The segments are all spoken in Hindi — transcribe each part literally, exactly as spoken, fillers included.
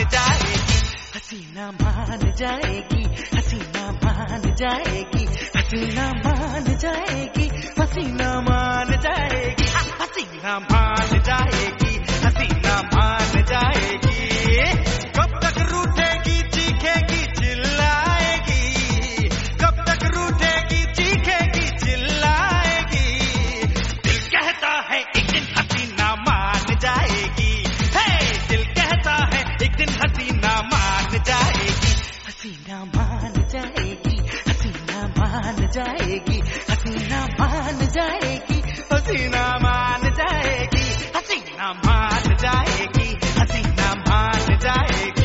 जाएगी, हसीना मान जाएगी, हसीना मान जाएगी, हसीना मान जाएगी, हसीना मान जाएगी, हसीना मान जाएगी, हसीना मान जाएगी। कब तक रूठेगी, चीखेगी, चिल्लाएगी, कब तक रूठेगी, चीखेगी, चिल्लाएगी। दिल कहता है एक दिन हसीना मान जाएगी, हे दिल कहता है एक दिन हसीना मान जाएगी, हसीना मान जाएगी, हसीना मान जाएगी, हसीना मान जाएगी, हसीना मान जाएगी, हसीना मान जाएगी, हसीना मान जाएगी।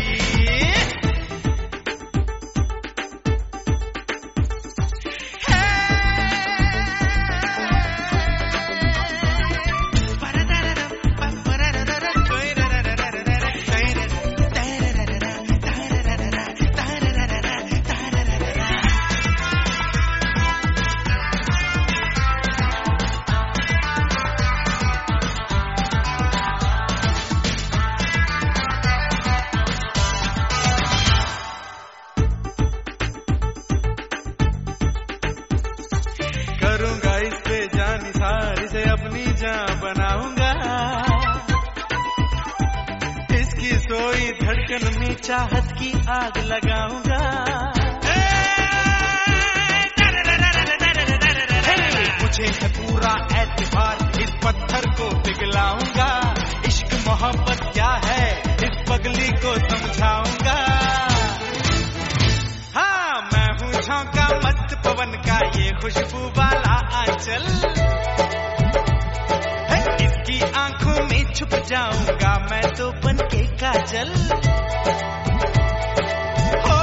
करूंगा इस पे जान सारी से अपनी जान बनाऊंगा, इसकी सोई धड़कन में चाहत की आग लगाऊंगा। मुझे है पूरा एतबार, इस पत्थर को पिघलाऊंगा, इश्क मोहब्बत क्या है इस पगली को समझाऊंगा। हाँ मैं हूँ झोंका मस्त पवन का ये खुशबू वाला आंचल, इसकी आंखों में छुप जाऊंगा मैं तो बन के काजल। हो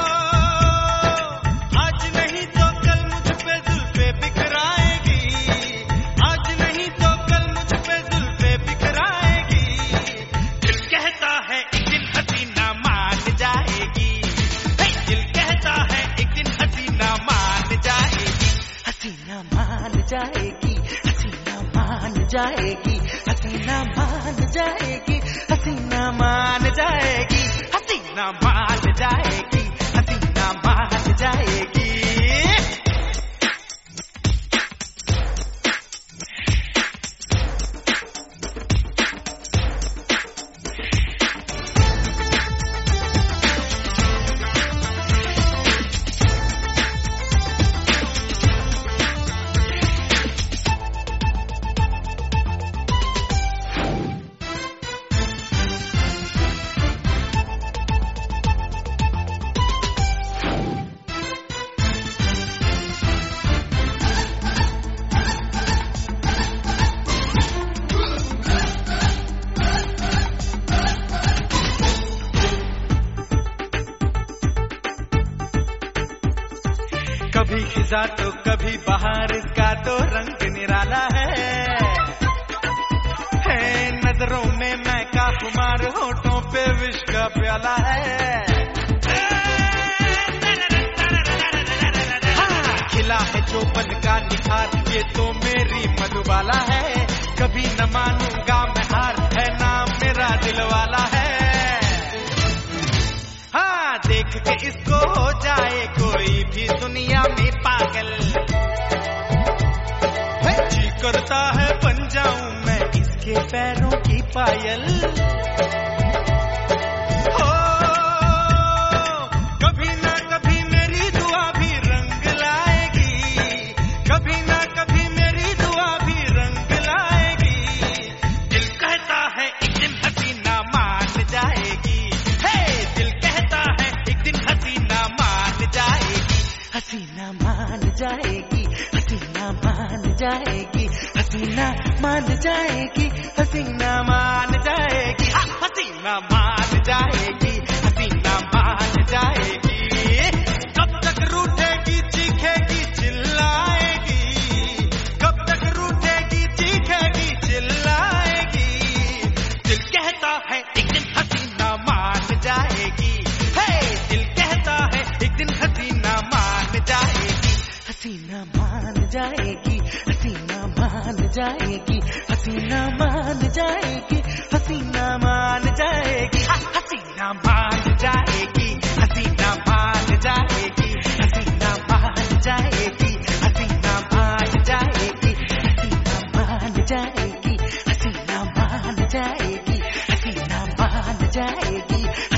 आज नहीं तो कल मुझ पे जुल्फे बिखराएगी, आज नहीं तो कल मुझ पे जुल्फे बिखराएगी। दिल कहता है एक दिन हसीना मान जाएगी, दिल कहता है एक दिन हसीना मान जाएगी, हसीना मान जाएगी, हसीना मान जाएगी, हसीना मान जाएगी, हसीना मान जाएगी, हसीना मान जाएगी, हसीना मान जाएगी। कभी खिजा तो कभी बहार, इसका तो रंग निराला है, है नजरों में मैं का खुमार, होठों पे विष का प्याला है। हाँ, खिला है चौपन का निखार, ये तो मेरी मधुबाला है, कभी न मानूंगा मैं हार, है नाम मेरा दिलवाला है। हाँ देख के इसको हो जाए कोई भी दुनिया में पागल, जी करता है बन जाऊं मैं इसके पैरों की पायल। हो कभी ना कभी मेरी दुआ भी रंग लाएगी, कभी ना कभी मेरी दुआ भी रंग लाएगी। दिल कहता है एक दिन हसीना मान जाएगी, दिल कहता है एक दिन हसीना मान जाएगी, हसीना मान जाएगी, हसीना मान जाएगी, हसीना मान जाएगी, हसीना मान जाएगी, हसीना मान जाएगी, हसीना मान जाएगी। कब तक रूठेगी, चीखेगी, चिल्लाएगी, कब तक रूठेगी, चीखेगी, चिल्लाएगी। दिल कहता है एक दिन हसीना मान जाएगी, दिल कहता है एक दिन हसीना मान जाएगी, हसीना मान जाएगी, हसीना मान जाएगी, हसीना मान जाएगी, हसीना मान जाएगी, हसीना हसीना मान जाएगी, हसीना मान जाएगी, हसीना मान जाएगी, हसीना मान जाएगी, हसीना मान जाएगी, हसीना मान जाएगी, हसीना मान जाएगी।